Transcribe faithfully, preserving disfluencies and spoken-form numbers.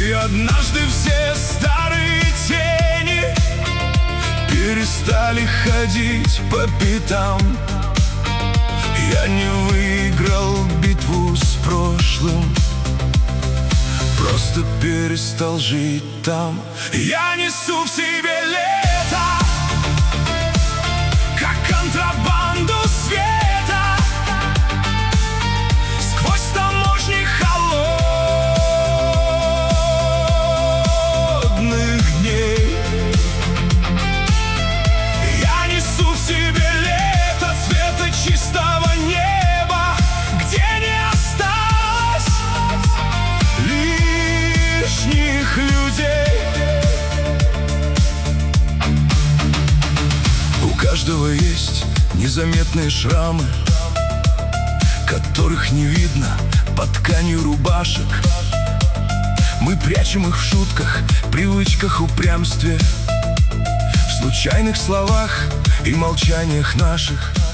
И однажды все старые тени перестали ходить по пятам. Я не выиграл битву с прошлым, просто перестал жить там. Я несу в себе лето, как контрабанду света, сквозь таможни холодных дней. Я несу в себе лето цвета чистого неба, где не осталось лишних людей. У каждого есть незаметные шрамы, которых не видно под тканью рубашек. Мы прячем их в шутках, привычках, упрямстве, в случайных словах и молчаниях наших.